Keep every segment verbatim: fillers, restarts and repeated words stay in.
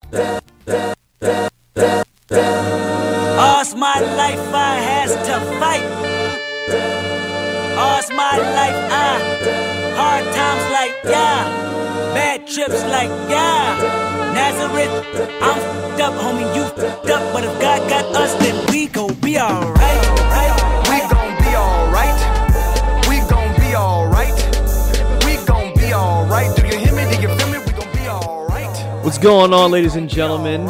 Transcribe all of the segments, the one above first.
All's my life I has to fight. All's my life I hard times like yeah, bad trips like yeah. Nazareth, I'm f***ed up, homie, you f***ed up, but if God got us, then we gon' be alright. We gon' be alright. We gon' be alright. We gon' be alright. Do you hear me? Do you feel me? We gon' be alright. What's going on, ladies and gentlemen?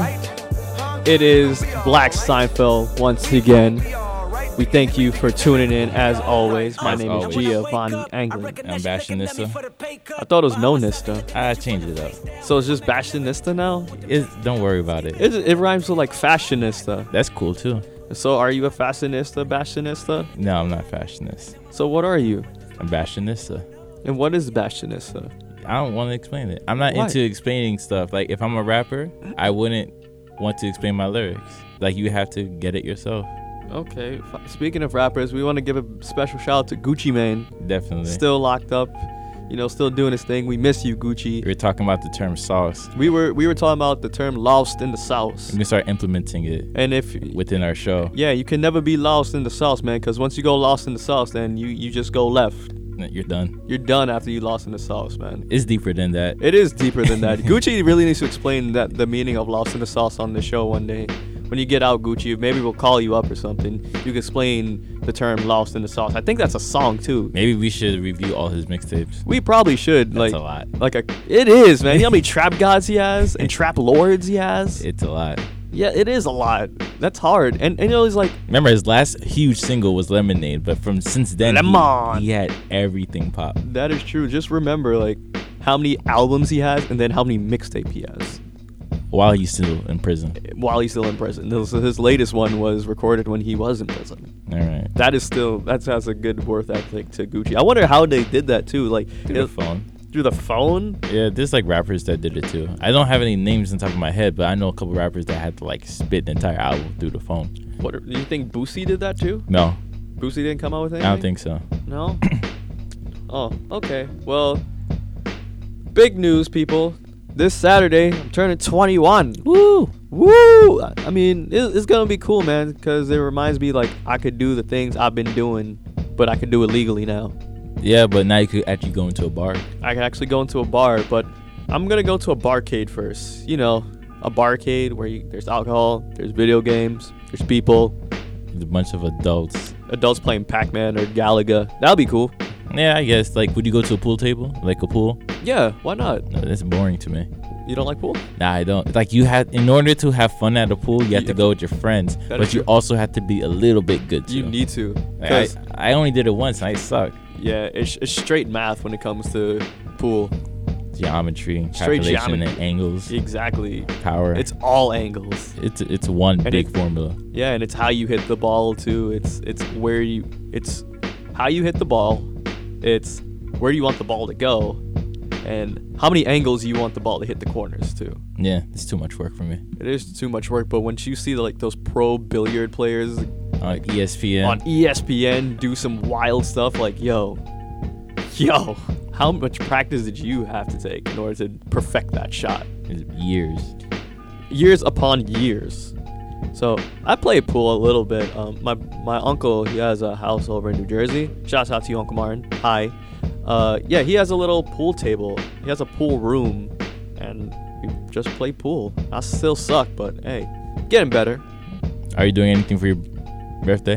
It is Black Seinfeld once again. We thank you for tuning in as always. My As name always. is Giovanni Anglin. I'm Bastionista. I thought it was No Nista. I changed it up. So it's just Bastionista now? It's, don't worry about it. It, it rhymes with like fashionista. That's cool too. So are you a fashionista, Bastionista? No, I'm not fashionist. So what are you? I'm Bastionista. And what is Bastionista? I don't want to explain it. I'm not Why? into explaining stuff. Like if I'm a rapper, I wouldn't want to explain my lyrics. Like you have to get it yourself. Okay. f- Speaking of rappers, we want to give a special shout out to Gucci Mane. Definitely. Still locked up, you know, still doing his thing. We miss you, Gucci. We're talking about the term sauce. We were we were talking about the term lost in the sauce. We can start implementing it And if within our show. yeah, you can never be lost in the sauce, man, because once you go lost in the sauce, then you you just go left. You're done. You're done after you lost in the sauce, man. It's deeper than that. It is deeper than that. Gucci really needs to explain that the meaning of lost in the sauce on the show one day. When you get out, Gucci, maybe we'll call you up or something. You can explain the term lost in the sauce. I think that's a song too. Maybe we should review all his mixtapes. We probably should. That's like a lot. Like a, it is, man. You know how many trap gods he has and trap lords he has? It's a lot. Yeah, it is a lot. That's hard. And, and you know, he's like, Remember, his last huge single was Lemonade, but from since then, he, Lemon. he had everything pop. that is true. Just remember, like, how many albums he has and then how many mixtape he has While he's still in prison. while he's still in prison. This, his latest one was recorded when he was in prison. All right. That is still, that has a good worth ethic to Gucci. I wonder how they did that, too. Like, Through the it- phone. through the phone? Yeah, there's like rappers that did it too. I don't have any names on top of my head, but I know a couple rappers that had to like spit the entire album through the phone. What, do you think Boosie did that, too? No, Boosie didn't come out with I anything? don't think so. No? Oh, okay. Well, big news, people. This Saturday, I'm turning twenty-one. Woo! Woo! I mean, it, it's gonna be cool, man, because it reminds me like I could do the things I've been doing, but I could do it legally now. Yeah, but now you could actually go into a bar. I can actually go into a bar, but I'm gonna go to a barcade first. You know, a barcade where you, there's alcohol, there's video games, there's people, There's a bunch of adults. adults playing Pac-Man or Galaga. That'll be cool. Yeah, I guess. Like, would you go to a pool table? Like a pool? Yeah, why not? No, that's boring to me. You don't like pool? Nah, I don't. Like, you had, in order to have fun at a pool, you have Yeah. to go with your friends, That but is you true. also have to be a little bit good too. You need to. Like, 'Cause- I, I only did it once and I suck. Yeah, it's, it's straight math when it comes to pool. Geometry, Straight calculation, geometry. and angles, Exactly. power. It's all angles. It's it's one And big it- formula. Yeah, and it's how you hit the ball too. It's it's where you it's how you hit the ball. It's where you want the ball to go, and how many angles you want the ball to hit the corners too. Yeah, it's too much work for me. It is too much work, but once you see like those pro billiard players On E S P N, on E S P N do some wild stuff, like yo, yo, how much practice did you have to take in order to perfect that shot? it's years. Years upon years. So I play pool a little bit. Um, my my uncle, he has a house over in New Jersey. Shouts out to you, Uncle Martin. Hi. Uh, yeah, he has a little pool table. He has a pool room, and we just play pool. I still suck, but hey, getting better. Are you doing anything for your birthday?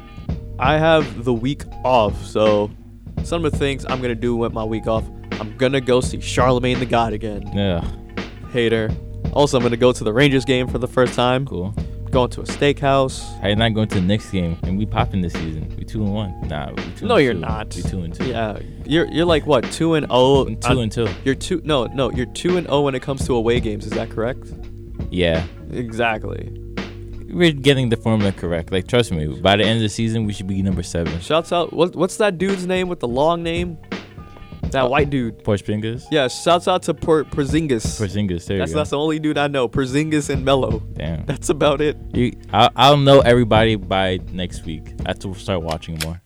I have the week off, so some of the things I'm gonna do with my week off, I'm gonna go see Charlemagne the God again. Yeah, Hater. Also, I'm gonna go to the Rangers game for the first time. cool. Going to a steakhouse. How you not going to the next game and we popping this season? We two and one. Nah, we two. No, and you're two. not. We two and two. Yeah, you're you're like what two and oh. I'm two uh, and two. You're two. No, no, you're two and oh when it comes to away games. Is that correct? Yeah, Exactly. we're getting the formula correct. Like, trust me. By the end of the season, we should be number seven. Shouts out. What what's that dude's name with the long name? That Uh, white dude. Porzingis. Yeah. Shouts out to per- Porzingis. Porzingis. There That's you go. that's the only dude I know. Porzingis and Melo. Damn. That's about it. You, I'll, I'll know everybody by next week. I have to start watching more.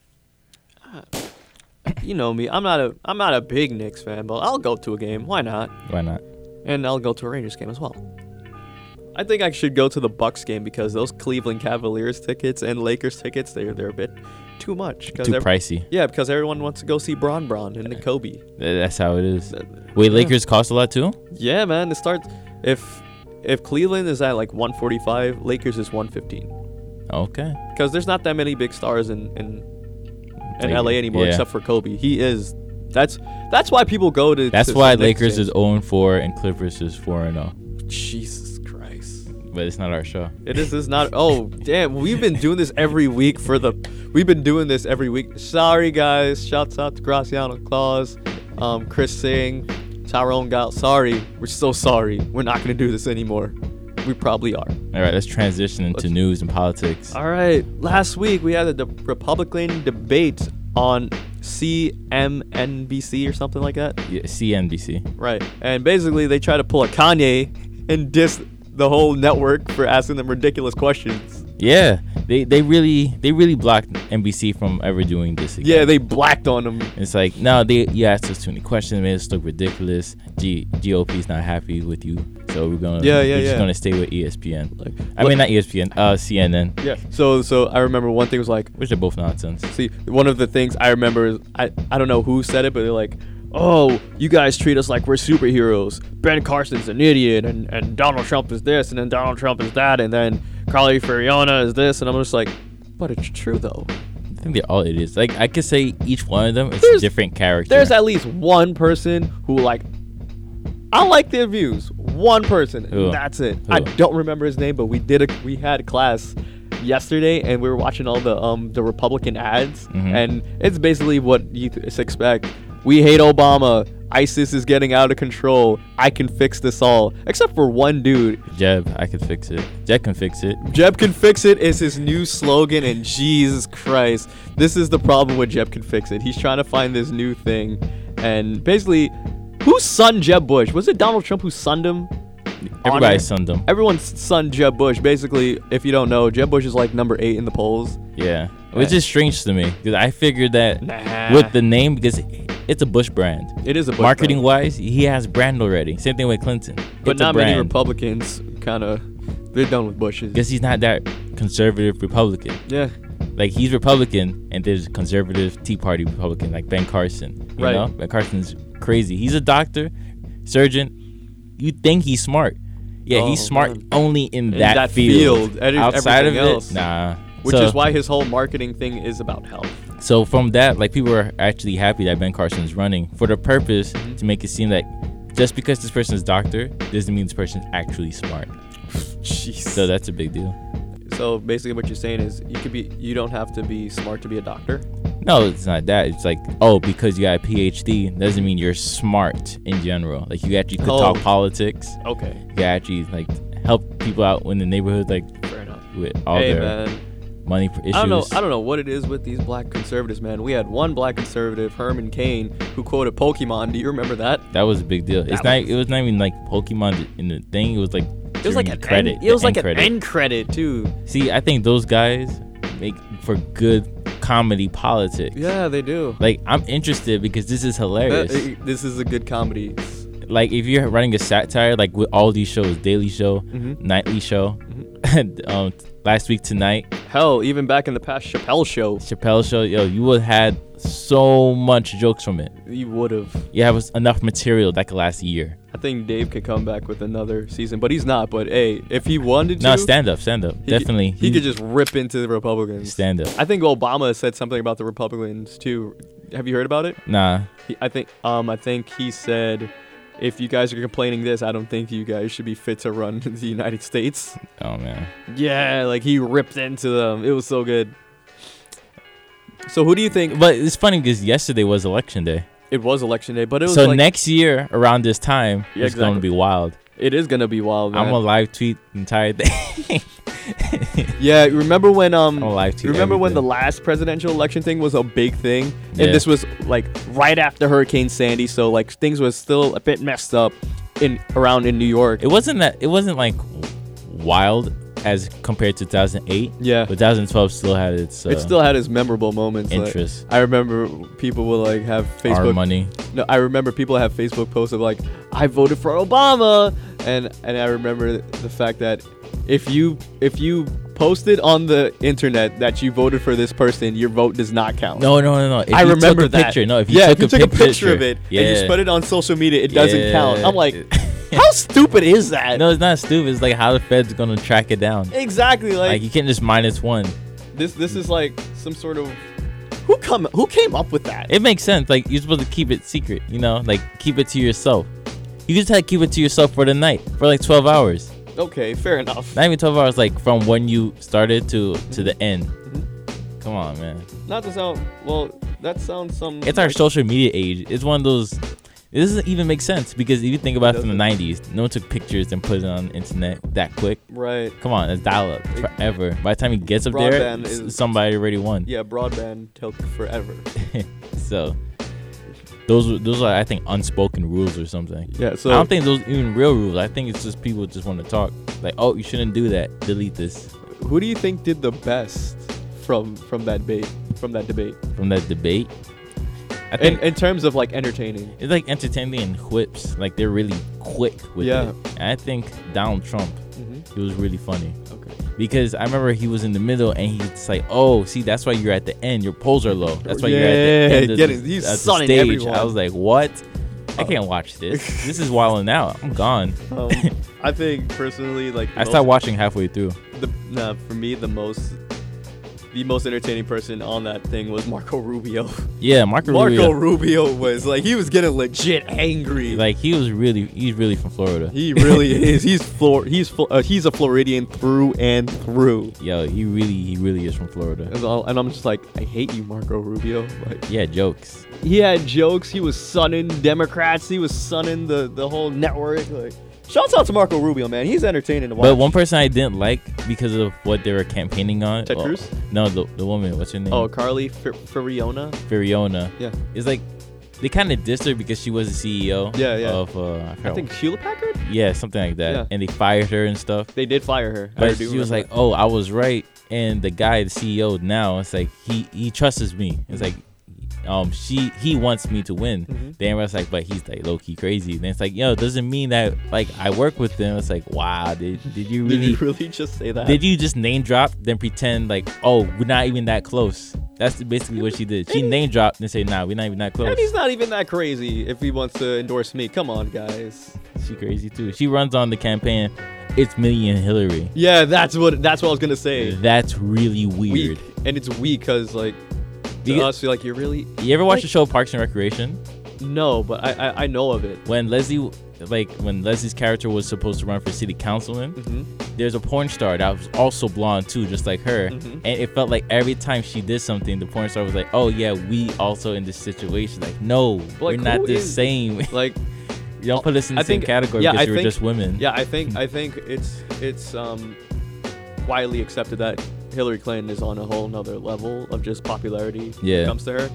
You know me. I'm not a I'm not a big Knicks fan, but I'll go to a game. Why not? Why not? And I'll go to a Rangers game as well. I think I should go to the Bucks game because those Cleveland Cavaliers tickets and Lakers tickets, they're they're a bit too much. Too ev- pricey. Yeah, because everyone wants to go see Bron Bron and the Kobe. Th- That's how it is. Wait, Yeah. Lakers cost a lot too? Yeah, man. It starts if if Cleveland is at like one forty-five, Lakers is one fifteen. Okay. Because there's not that many big stars in in, in Like, L A anymore yeah. except for Kobe. He is. That's that's why people go to. That's to why some Knicks Lakers games. is oh and four and Clippers is four and oh. Jesus Christ. But it's not our show. It is is not. Oh damn! We've been doing this every week for the. We've been doing this every week. Sorry guys. Shouts out to Graciano Claus, um, Chris Singh, Tyrone Gal. Sorry, we're so sorry. We're not gonna do this anymore. We probably are. All right, let's transition into Let's- news and politics. All right. Last week we had a de- Republican debate on C M N B C or something like that. Yeah, C N B C. Right. And basically they try to pull a Kanye and diss the whole network for asking them ridiculous questions. Yeah, they they really they really blocked N B C from ever doing this again. Yeah, they blacked on them. It's like, no, they you asked us too many questions, made us look ridiculous. G GOP's not happy with you, so we're gonna Yeah, yeah, we're just yeah. gonna stay with E S P N. Like, I what- mean, not E S P N, uh, C N N, Yeah. So so I remember one thing was like, which are both nonsense. see, one of the things I remember is I I don't know who said it, but they're like, oh, you guys treat us like we're superheroes. Ben Carson's an idiot, and, and Donald Trump is this, and then Donald Trump is that, and then Carly Fiorina is this, and I'm just like, but it's true though. I think they're all idiots. Like, I could say each one of them is There's- a different character. There's at least one person who like, I like their views. One person, Who? and that's it. I Who? don't remember his name, but we did a we had a class yesterday, and we were watching all the um the Republican ads, Mhm. and it's basically what you th- expect. We hate Obama. ISIS is getting out of control. I can fix this all, except for one dude. Jeb, I could fix it. Jeb can fix it. Jeb can fix it is his new slogan, and Jesus Christ, this is the problem with Jeb can fix it. He's trying to find this new thing, and basically, who sunned Jeb Bush? Was it Donald Trump who sunned him? Everybody Honor? sunned them. Everyone sunned Jeb Bush. Basically, if you don't know, Jeb Bush is like number eight in the polls. Yeah, which is strange to me because I figured that Nah. with the name, because it's a Bush brand. It is a Bush Marketing brand. wise, he has brand already. Same thing with Clinton. but It's a not many brand. Republicans kind of they're done with Bushes. Because he's not that conservative Republican. Yeah, Like, he's Republican, and there's conservative Tea Party Republican, like Ben Carson. You Right. know? Ben Carson's crazy. He's a doctor, surgeon. You think he's smart. Yeah, Oh, he's smart man. only in, In that, that field. field. Every- Outside of everything it, else. nah. which So- is why his whole marketing thing is about health. So from that, like, people are actually happy that Ben Carson is running for the purpose Mm-hmm. to make it seem like just because this person is doctor doesn't mean this person is actually smart. Jeez. So that's a big deal. So basically, what you're saying is you could be you don't have to be smart to be a doctor. No, it's not that. It's like, oh, because you got a P H D doesn't mean you're smart in general. Like, you actually could Oh. talk politics. Okay, You can actually like help people out in the neighborhood, like fair enough. with all Hey their man, money pr- issues. I don't know. I don't know what it is with these black conservatives, man. We had one black conservative, Herman Cain, who quoted Pokemon. Do you remember that? That was a big deal. It's That not. was- It was not even like Pokemon in the thing. It was like It was like during an credit. End, it was the like end an credit. end credit too. See, I think those guys make for good comedy politics. Yeah, they do. Like, I'm interested because this is hilarious. That- uh, this is a good comedy. Like, if you're running a satire, like with all these shows, Daily Show, Mhm. Nightly Show, Mm-hmm. um, Last Week Tonight, Hell, even back in the past, Chappelle Show, Chappelle Show, yo, you would have had so much jokes from it. you would have. You have enough material that could last a year. I think Dave could come back with another season, but he's not. But hey, if he wanted to, No, stand up, stand up. he could- Definitely. he, could just rip into the Republicans. stand up. I think Obama said something about the Republicans too. Have you heard about it? Nah. He, I think um I think he said, if you guys are complaining this, I don't think you guys should be fit to run the United States. Oh, man. Yeah, like he ripped into them. It was so good. So who do you think? But it's funny because yesterday was election day. It was election day, but it was So like, next year around this time, Yeah, it's going to exactly. be wild. it is gonna be wild, man. I'm going to live tweet the entire thing. Yeah, remember when um I'm gonna live tweet remember when the everything. last presidential election thing was a big thing, Yeah. and this was like right after Hurricane Sandy, so like things was still a bit messed up in around in New York. It wasn't that. It wasn't like wild as compared to two thousand eight. Yeah. But twenty twelve still had its. Uh, It still had its memorable moments. like, interest. I remember people will like have Our Facebook. money. No, I remember people have Facebook posts of like, I voted for Obama. and and I remember the fact that if you if you posted on the internet that you voted for this person, your vote does not count. No, no, no, no. If I you remember took a that. Picture, no, if you yeah, took, if you a, took pic- a picture of it yeah. and you spread it on social media, it doesn't Yeah. count. I'm like, how stupid is that? No, it's not stupid. It's like how the Fed's gonna track it down. Exactly. Like, Like you can't just minus one. this. This is like some sort of who come who came up with that? It makes sense. Like you're supposed to keep it secret, you know, like keep it to yourself. You just have to keep it to yourself for the night, for like twelve hours. Okay, fair enough. Not even twelve hours, like from when you started to to the end. Mhm. Come on, man. Not to sound well. That sounds some. It's our like- social media age. It's one of those. It doesn't even make sense because if you think about it from the doesn't. nineties, no one took pictures and put it on the internet that quick. Right. Come on, it's dial up forever. By the time he gets up there, Broadband s- is- somebody already won. Yeah, broadband took forever. So those are- those are I think unspoken rules or something. Yeah. So I don't think those even real rules. I think it's just people just want to talk. Like, oh, you shouldn't do that. Delete this who do you think did the best from from that debate? From that debate, from that debate. I in think in terms of like entertaining. it's like entertaining and whips. Like they're really quick with Yeah. it. And I think Donald Trump, Mm-hmm. it was really funny. Okay. Because I remember he was in the middle and he's like, oh, see, that's why you're at the end. Your polls are low. That's why you're at Yeah, the end of getting- the, he's at the sunning stage. everyone. I was like, what? I Oh. can't watch this. This is wilding out. I'm gone. Um, I think personally, like the I most- stopped watching halfway through. The nah, for me, the most the most entertaining person on that thing was Marco Rubio. Yeah, Marco, Marco Rubio. Rubio was like he was getting legit angry. Like he was really, he's really from Florida. he really is. He's Flor. He's Flo- uh, he's a Floridian through and through. Yo, he really, he really is from Florida. And, all- and I'm just like, I hate you, Marco Rubio. Like Yeah, jokes. he had jokes. He was sunning Democrats. He was sunning the the whole network. Like, shouts out to Marco Rubio, man. He's entertaining to watch. But one person I didn't like because of what they were campaigning on. Ted well, Cruz? No, the, the woman. What's her name? Oh, Carly Fer- Fiorina. Fiorina. Yeah. It's like they kind of dissed her because she was the C E O. Yeah, yeah. Of uh, I, I forgot think Hewlett Packard. yeah, something like that. Yeah. And they fired her and stuff. They did fire her. I But do she was like, remember "Oh, I was right." And the guy, the C E O now, it's like he he trusts me. It's like, um, she he wants me to win. Mhm. Then everyone's like, but he's like low key crazy. Then it's like, yo, it doesn't mean that like I work with them. It's like, wow, did did you that. Did really you really just say that? did you just name drop then pretend like, oh, we're not even that close? That's basically what she did. She And- name dropped and say, nah, we're not even that close. And he's not even that crazy if he wants to endorse me. Come on, guys. She crazy too. She runs on the campaign. It's me and Hillary. Yeah, that's what that's what I was gonna say. That's really weird. Weak, and it's weak because like to You- us, you're like you're really You ever watch Like- the show Parks and Recreation? no, but I, I I know of it. When Leslie, like when Leslie's character was supposed to run for city councilman, Mm-hmm. there's a porn star that was also blonde too, just like her. Mhm. And it felt like every time she did something, the porn star was like, "Oh yeah, we also in this situation." Like, no, Like, we're not who the is- same. Like You don't put us in the I same think- category yeah, because I we're think- just women. yeah, I think I think it's it's um widely accepted that Hillary Clinton is on a whole nother level of just popularity when Yeah. it comes to her.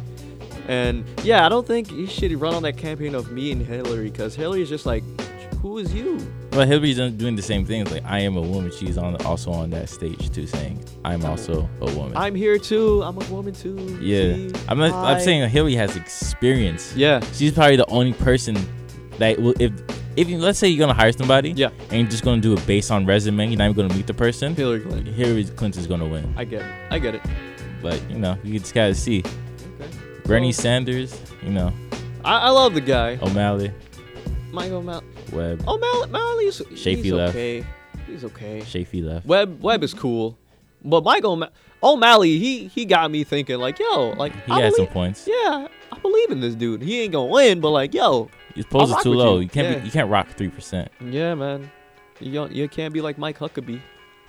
And yeah, I don't think you should run on that campaign of me and Hillary because Hillary is just like, who is you? But Hillary's done- doing the same things. Like, I am a woman. She's on also on that stage too, saying, "I'm also a woman." I'm here too. I'm a woman too. yeah, See? I'm not. I'm Hi. saying that Hillary has experience. Yeah. She's probably the only person that will, if if you, let's say you're gonna hire somebody, Yeah. and you're just gonna do it based on resume, you're not even gonna meet the person. Hillary Clinton. Hillary Clinton's gonna win. I get it. I get it. But you know, you just gotta see. Okay. Bernie Well, Sanders, you know, I, I love the guy. O'Malley, Michael Mal. Webb, O'Malley. Malley's Shafee he's left. okay. He's okay. Chafee left. Webb Webb is cool, but Michael Ma- O'Malley he he got me thinking like yo like He I had some believe- points. Yeah, I believe in this dude. He ain't gonna win, but like yo, His polls I'll are rock too with low. you. You, can't Yeah. be, you can't rock three percent. yeah man, you don't, you can't be like Mike Huckabee.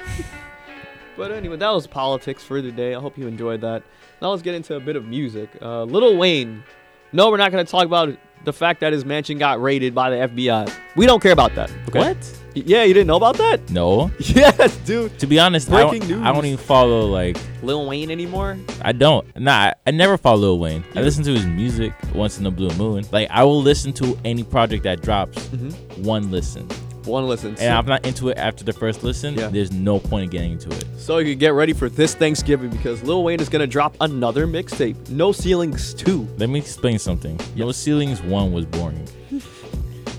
But anyway, that was politics for the day. I hope you enjoyed that. Now let's get into a bit of music. Uh, Lil Wayne. No, we're not gonna talk about the fact that his mansion got raided by the F B I. We don't care about that. Okay? What? Yeah, you didn't know about that? No. Yes, dude. To be honest, I Breaking don't, I don't news. even follow like Lil Wayne anymore? I don't. Nah, I, I never follow Lil Wayne. I You- listen to his music once in a blue moon. Like I will listen to any project that drops Mm-hmm. one listen. One listen. And I'm not into it after the first listen. Yeah. There's no point in getting into it. So you can get ready for this Thanksgiving because Lil Wayne is gonna drop another mixtape, No Ceilings two. Let me explain something. No Ceilings one was boring.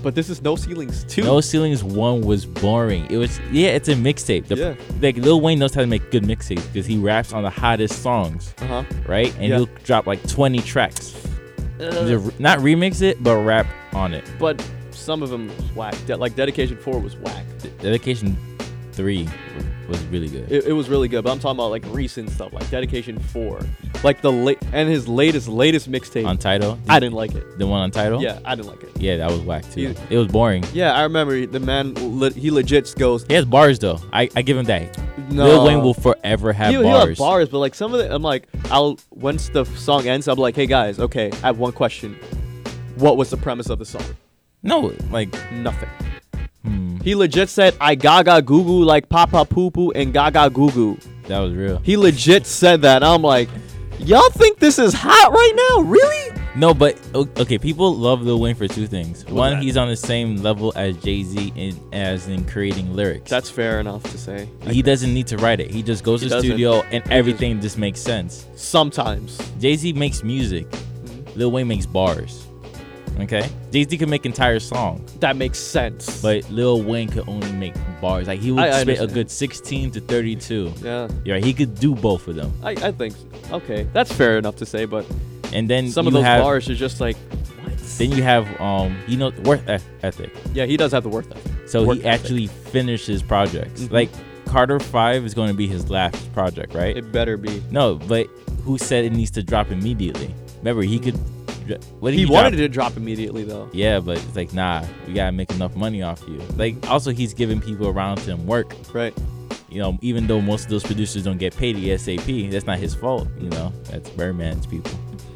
But this is No Ceilings two. No Ceilings one was boring. It was yeah, it's a mixtape. The- Yeah. Like Lil Wayne knows how to make good mixtapes because he raps on the hottest songs, Uh huh. right? And Yeah. he'll drop like twenty tracks. Either re- Not remix it, but rap on it. But some of them was whack. De- like Dedication four was whack. Dedication three was really good. It, it was really good, but I'm talking about like recent stuff, like Dedication four, like the late and his latest latest mixtape. On Tidal, I didn't like it. the one on Tidal. Yeah, I didn't like it. yeah, that was whack too. He- It was boring. Yeah, I remember the man. Le- he legit goes. He has bars though. I, I give him that. No. Lil Wayne will forever have He, he'll bars. have bars, but like some of it, I'm like, I'll once the song ends, I'm like, hey guys, okay, I have one question. What was the premise of the song? No, like Nothing. hmm, He legit said, I gaga goo goo like papa poo poo and gaga goo goo. that was real. He legit said that. I'm like, y'all think this is hot right now? Really? No, but o- okay, people love Lil Wayne for two things. One, that? he's on the same level as Jay-Z in as in creating lyrics. That's fair enough to say. he doesn't need to write it. He just goes He to the doesn't. studio and everything just makes sense. Sometimes. Jay-Z makes music. Mm-hmm. Lil Wayne makes bars. Okay? Jay-Z can make entire songs, That makes sense. but Lil Wayne could only make bars. Like he would I- I spit a understand. good sixteen to thirty-two. yeah, Yeah, he could do both of them. I, I think so. Okay, that's fair enough to say, but And then some you of those have, bars are just like, what? Then you have um, you know, worth eth- ethic. Yeah, he does have the worth ethic. So Work he ethic. actually finishes projects. Mhm. Like Carter five is going to be his last project, right? It better be. No, but who said it needs to drop immediately? Remember, he could. dr- What did He he, wanted drop? it to drop immediately though. Yeah, but it's like, nah, we gotta make enough money off you. Like, also, he's giving people around him work. Right. You know, even though most of those producers don't get paid ASAP, that's not his fault. You know, that's Birdman's people.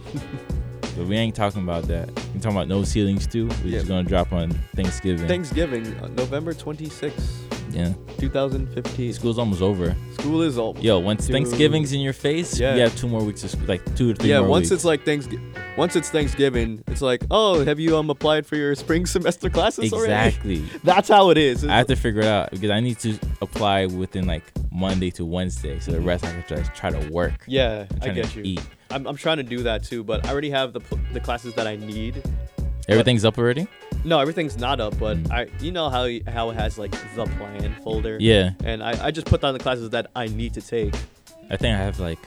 But we ain't talking about that. We're talking about No Ceilings too, which Yeah. is gonna drop on Thanksgiving. Thanksgiving, uh, November twenty-sixth, yeah, twenty fifteen. school's almost over. School is over. Yo, once Dude. Thanksgiving's in your face, Yeah. you have two more weeks of school, like two or three Yeah, more once weeks. it's like Thanksgiving, once it's Thanksgiving, it's like, oh, have you um applied for your spring semester classes already? Exactly. That's how it is. I have to figure it out because I need to apply within like Monday to Wednesday, so the rest I can try, try to work. yeah, I'm I trying get to you. eat. I'm, I'm trying to do that too, but I already have the pl- the classes that I need. Everything's up already? No, everything's not up, but Mm. I, you know how how it has like the plan folder. Yeah. And I, I just put down the classes that I need to take. I think I have like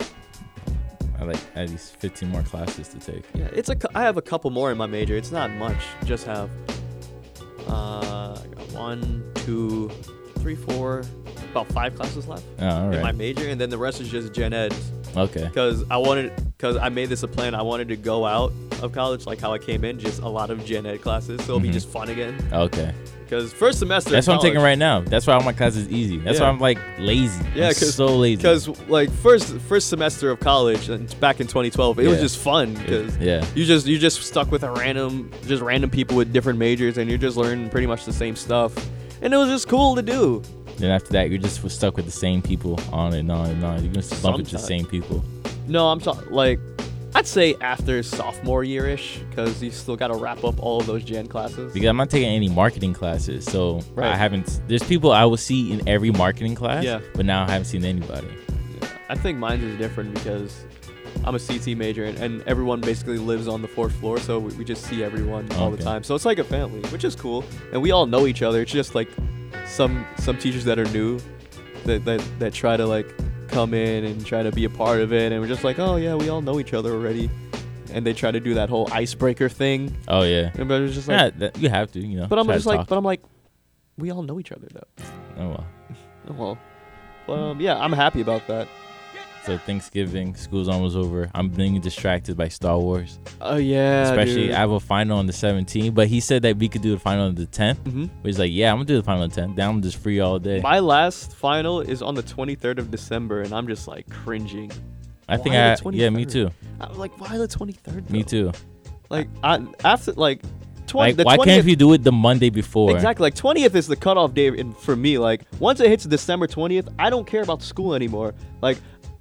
I like at least fifteen more classes to take. Yeah, it's a. cou- I have a couple more in my major. It's not much. Just have uh I got one, two, three, four, about five classes left Oh, all in my right. major, and then the rest is just gen eds. Okay. Because I wanted, because I made this a plan. I wanted to go out of college like how I came in, just a lot of gen ed classes. So it'll be Mhm. just fun again. Okay. Because first semester. That's in what I'm taking college- right now. That's why all my classes easy. That's why Yeah. I'm like lazy. Yeah, I'm cause, so lazy. Because like first first semester of college and back in twenty twelve, it was Yeah. just fun because yeah. you just you just stuck with a random just random people with different majors and you're just learning pretty much the same stuff, and it was just cool to do. Then after that, you're just stuck with the same people on and on and on. You're gonna bump into the Sometimes. same people. No, I'm talking like I'd say after sophomore year-ish because you still got to wrap up all of those gen classes. Because I'm not taking any marketing classes, so Right. I haven't. There's people I will see in every marketing class, Yeah. but now I haven't seen anybody. Yeah. I think mine is different because I'm a C T major and, and everyone basically lives on the fourth floor, so we, we just see everyone all the Okay. time. So it's like a family, which is cool, and we all know each other. It's just like some some teachers that are new that that, that try to like come in and try to be a part of it, and we're just like, oh yeah, we all know each other already, and they try to do that whole icebreaker thing. Oh yeah, And but it's just like, yeah. That, you have to, you know. but I'm try just to like, talk. but I'm like, we all know each other though. Oh well. Oh, well, but um, yeah, I'm happy about that. So Thanksgiving, school's almost over. I'm being distracted by Star Wars. Oh yeah, Especially, dude. I have a final on the seventeenth, but he said that we could do the final on the tenth. Mhm. But he's like, yeah, I'm gonna do the final on the tenth. Then I'm just free all day. My last final is on the twenty-third of December, and I'm just like cringing. I think why I, the yeah, me twenty-third? too. I'm like, why the twenty-third? Me though? too. Like, I, after like, twenty. Like, the why twentieth, can't you do it the Monday before? Exactly. Like twentieth is the cutoff day in, for me. Like once it hits December twentieth, I don't care about school anymore. Like,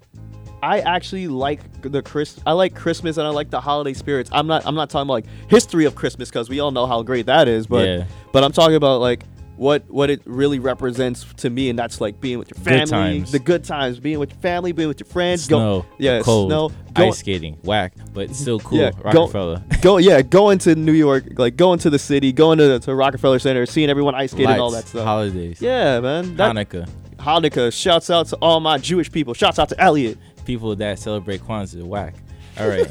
I actually like the Chris. I like Christmas and I like the holiday spirits. I'm not. I'm not talking about like history of Christmas because we all know how great that is. But Yeah. but I'm talking about like what what it really represents to me, and that's like being with your family, Good times. the good times, being with your family, being with your friends, Snow, go, yeah, cold, snow, go, ice skating, whack, but still cool. Yeah, go- Rockefeller. go, yeah, going to New York, like going to the city, going to, to Rockefeller Center, seeing everyone ice skate and all that Lights, stuff. holidays, Yeah, man. That, Hanukkah, Hanukkah. Shouts out to all my Jewish people. Shouts out to Elliot. people that celebrate Kwanzaa, whack. All right,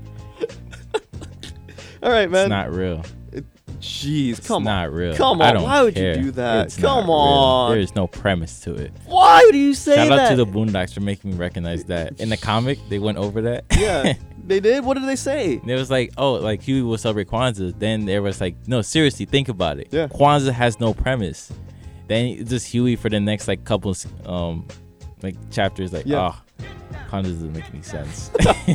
All right, man. it's not real. Jeez, It's come not on. real. Come I on. don't Why would care. you do that? It's Come not real. on. There is no premise to it. Why do you say Shout that? out to the Boondocks for making me recognize that. In the comic, they went over that. Yeah, they did. What did they say? There was like, oh, like Huey will celebrate Kwanzaa. Then there was like, no, seriously, think about it. Yeah. Kwanzaa has no premise. Then it's just Huey for the next like couple, um, like chapters. Like, Yeah. oh, Kwanzaa doesn't make any sense.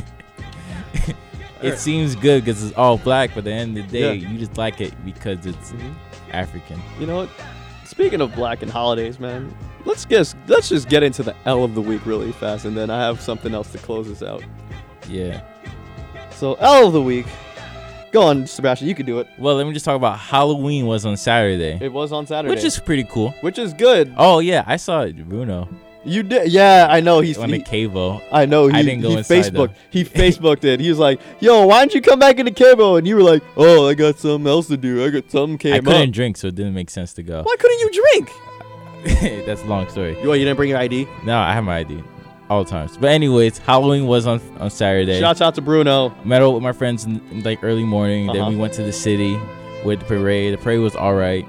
It seems good because it's all black, but at the end of the day, Yeah. you just like it because it's African. You know what? Speaking of black and holidays, man, let's guess. Let's just get into the L of the week really fast, and then I have something else to close this out. Yeah. So L of the week. Go on, Sebastian. You can do it. Well, let me just talk about Halloween was on Saturday, It was on Saturday, which is pretty cool. which is good. Oh yeah, I saw it, Bruno You did, yeah. I know he's. on the He, Cavo. I know he. I didn't go he inside, though. Facebooked. He Facebooked it. He was like, "Yo, why don't you come back into Cabo?" And you were like, "Oh, I got something else to do. I got something came I couldn't up." drink, so it didn't make sense to go. Why couldn't you drink? That's a long story. You, what, you didn't bring your I D? No, I have my I D all the times. But anyways, Halloween was on on Saturday. Shouts out to Bruno. Met up with my friends in, in like early morning. Uh-huh. Then we went to the city with the parade. The parade was all right.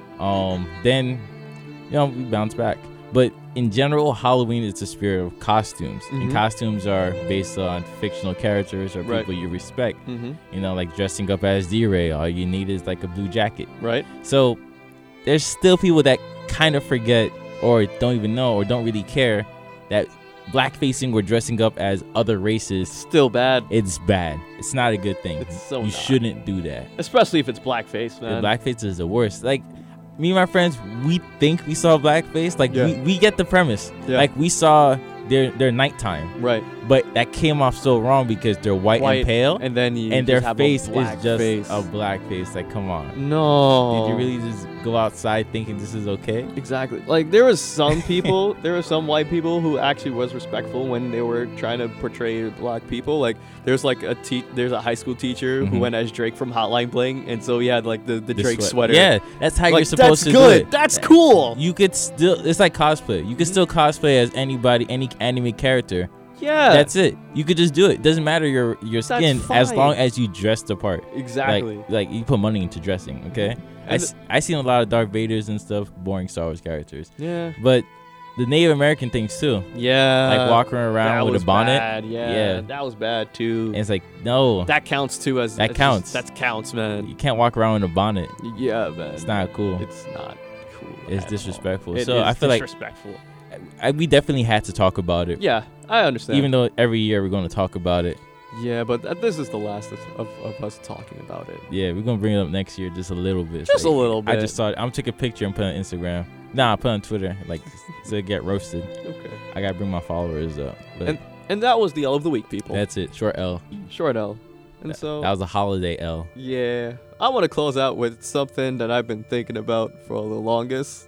Um, then you know we bounced back. But in general, Halloween is the spirit of costumes, Mhm. and costumes are based on fictional characters or Right. people you respect. Mm-hmm. You know, like dressing up as D-Ray. All you need is like a blue jacket. Right. So there's still people that kind of forget or don't even know or don't really care that blackfacing or dressing up as other races, Still bad, it's bad. It's not a good thing. It's so you not. shouldn't do that. especially if it's blackface, The man. blackface is the worst. Like me and my friends, we think we saw blackface. Like Yeah. we, we get the premise. Yeah. Like we saw their their nighttime, Right. but that came off so wrong because they're white, White, and pale, and then you and just their have a face is black just face. a black face. Like come on. No. Did you really just go outside thinking this is okay? Exactly. Like there was some people, there were some white people who actually was respectful when they were trying to portray black people. Like there's like a te- there's a high school teacher who Mhm. went as Drake from Hotline Bling, and so he had like the, the, The Drake sweat- sweater. Yeah, that's how like, you're supposed that's to good. do it. That's cool. You could still, it's like cosplay. You could still cosplay as anybody, any anime character. Yeah. That's it. You could just do it. Doesn't matter your your That's skin as fine. long as you dress the part. exactly. Like, like you put money into dressing. Okay. I, And s- I seen a lot of Darth Vaders and stuff, boring Star Wars characters. yeah. But the Native American things too, Yeah. like walking that around with was a bonnet. Bad. Yeah. Yeah. That was bad too. And it's like no, that counts too as That as counts. Just, that counts, man. you can't walk around with a bonnet. Yeah, man. It's not cool. It's not cool. It's at disrespectful. all. It So is I feel like disrespectful. I, we definitely had to talk about it. Yeah, I understand. Even though every year we're going to talk about it. Yeah, but th- this is the last of, of, of us talking about it. Yeah, we're going to bring it up next year just a little bit. Just a little I bit. just saw it. I'm going to take a picture and put it on Instagram. Nah, I put it on Twitter, like, to get roasted. Okay. I got to bring my followers up. But And and that was the L of the week, people. that's it. Short L. Short L. And That- so, that was a holiday L. yeah, I want to close out with something that I've been thinking about for the longest.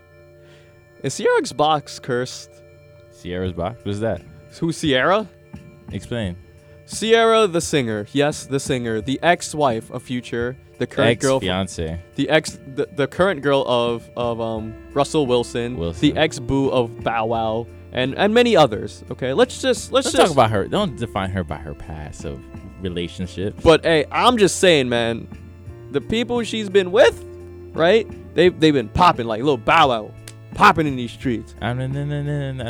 Is Sierra's box cursed? Sierra's box? What's that? Who's Sierra? Explain. Sierra, the singer. Yes, the singer. The ex-wife of Future. The current girl. Ex-fiance. The ex. The, the current girl of of um Russell Wilson. Wilson. The ex-boo of Bow Wow. And and many others. Okay, let's just let's, Let's just talk about her. Don't define her by her past of relationships. But hey, I'm just saying, man. The people she's been with, right? They've they've been popping like little Bow Wow, popping in these streets. I'm And I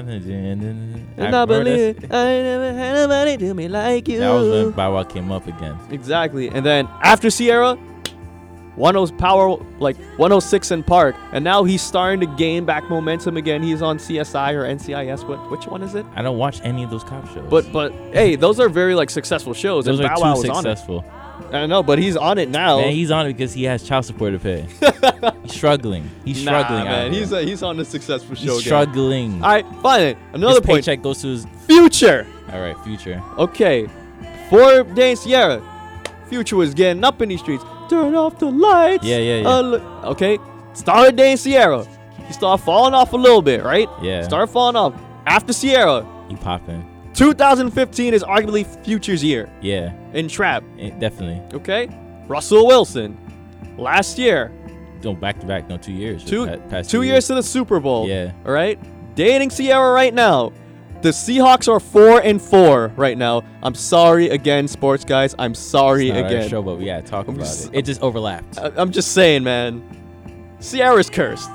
I believe I never had nobody do me like you. That was when Bow Wow came up again. Exactly. And then after Sierra, one oh power like one oh six and Park, and now he's starting to gain back momentum again. He's on C S I or N C I S. What which one is it? I don't watch any of those cop shows. But but hey, those are very like successful shows. those and are Bow Wow too was on it. successful. I know, but he's on it now. Man, he's on it because he has child support to pay. He's struggling. He's Nah, struggling. out man. here. He's uh, he's on the successful show. He's again. struggling. All right, fine. Another His point. paycheck goes to his. Future. All right, Future. Okay, for Dane Sierra, Future was getting up in these streets. Turn off the lights. Yeah, yeah, yeah. Uh, look- okay, Started dating Sierra. He started falling off a little bit, right? Yeah. Started falling off. After Sierra, You popping. two thousand fifteen is arguably Future's year Yeah. in trap. Eh, definitely. Okay? Russell Wilson. Last year, Don't back to back. No, two years. two, Pa- past two years to the Super Bowl. Yeah. All right? Dating Sierra right now. The Seahawks are four and four right now. I'm sorry again, sports guys. I'm sorry It's not our again. show, but we gotta talk I'm about just- it. It just overlapped. I- I'm just saying, man. Sierra's cursed.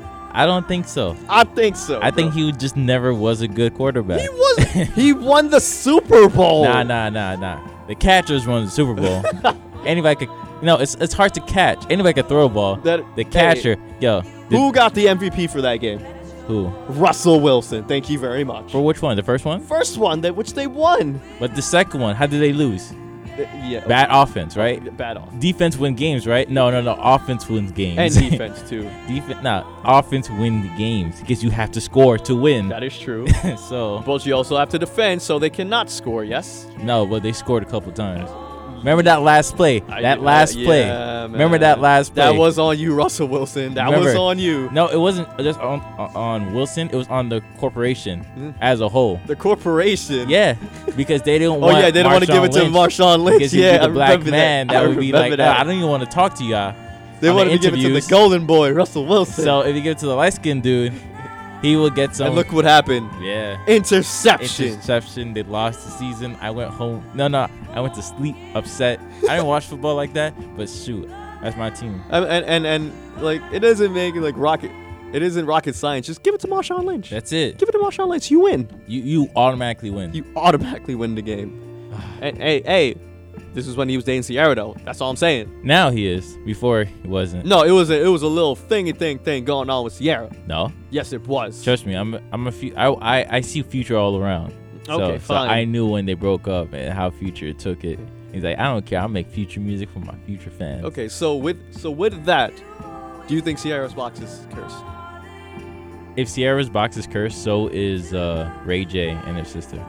I don't think so. I think so. I think bro. he just never was a good quarterback. He was. He won the Super Bowl. Nah, nah, nah, nah. The catchers won the Super Bowl. Anybody could, you know, it's it's hard to catch. Anybody could throw a ball. That- the hey. catcher, yo, the- Who got the M V P for that game? who? Russell Wilson. Thank you very much. For which one? The first one? First one that which they won. But the second one, how did they lose? Uh, yeah. Bad offense, right? Bad off. Defense win games, right? No, no, no. Offense wins games. And defense too. Defense, nah. Offense win the games because you have to score to win. That is true. So But you also have to defend, so they cannot score. Yes. no, but they scored a couple times. Remember that last play? I- That uh, last yeah, play. man. Remember that last play? That was on you, Russell Wilson. That was Remember. on you. No, it wasn't just on on Wilson. It was on the corporation Mm. as a whole. The corporation. Yeah, because they didn't Oh want. yeah, they didn't want to give it to Lynch Marshawn Lynch. Because he'd Yeah, be I the black remember man that. that, I would be remember like, that. "Oh, I don't even want to talk to y'all." They on wanted the to give it to the interviews. golden boy, Russell Wilson. So if you give it to the light skinned dude, he will get some. and look what happened. yeah. Interception. Interception. They lost the season. I went home. No, no. I went to sleep upset. I didn't watch football like that, but shoot, that's my team. Um, and, and and like it doesn't make it like rocket. It isn't rocket science. Just give it to Marshawn Lynch. That's it. Give it to Marshawn Lynch. You win. You you automatically win. You automatically win the game. And hey, hey, this is when he was dating Sierra though. That's all I'm saying. Now he is. Before he wasn't. No, it was a it was a little thingy thing thing going on with Sierra. No. Yes, it was. Trust me, I'm I'm a few, I, I I see Future all around. So, Okay, so fine. I knew when they broke up and how Future took it. He's like, I don't care. I'll make Future music for my Future fans. Okay, so with so with that, do you think Sierra's box is cursed? If Sierra's box is cursed, so is uh, Ray J and her sister.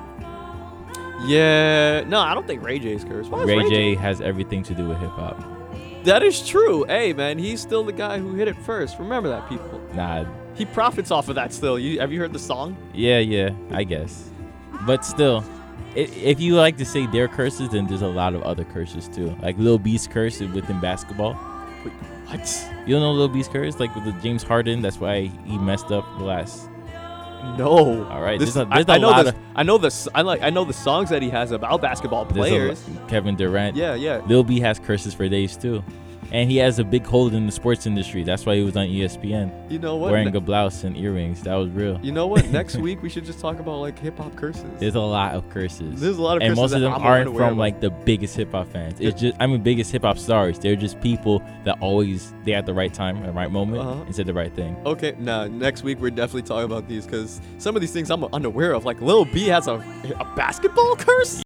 Yeah. No, I don't think Ray J is cursed. Why is Ray, Ray J has everything to do with hip hop. That is true. Hey, man, he's still the guy who hit it first. Remember that, people. Nah, He profits off of that still. You have you heard the song? yeah, yeah, I guess. But still, i if you like to say their curses, then there's a lot of other curses too. Like Lil B's curse within basketball. Wait, what? You don't know Lil B's curse? Like with the James Harden, that's why he messed up the last. No. All right, This, there's a- I- there's I a know lot the, of- I know the s- I like I know the songs that he has about basketball There's a players. lo- Kevin Durant. Yeah, yeah. Lil B has curses for days too. And he has a big hold in the sports industry. That's why he was on E S P N You know what? wearing a blouse and earrings. That was real. You know what? Next week we should just talk about like hip hop curses. There's a lot of curses. There's a lot of and curses most of that them I'm aren't unaware from of. like the biggest hip hop fans. It's just I mean biggest hip hop stars. They're just people that always they at the right time, at the right moment, Uh-huh. and said the right thing. Okay, nah. Next week we're definitely talking about these because some of these things I'm unaware of. Like Lil B has a a basketball curse.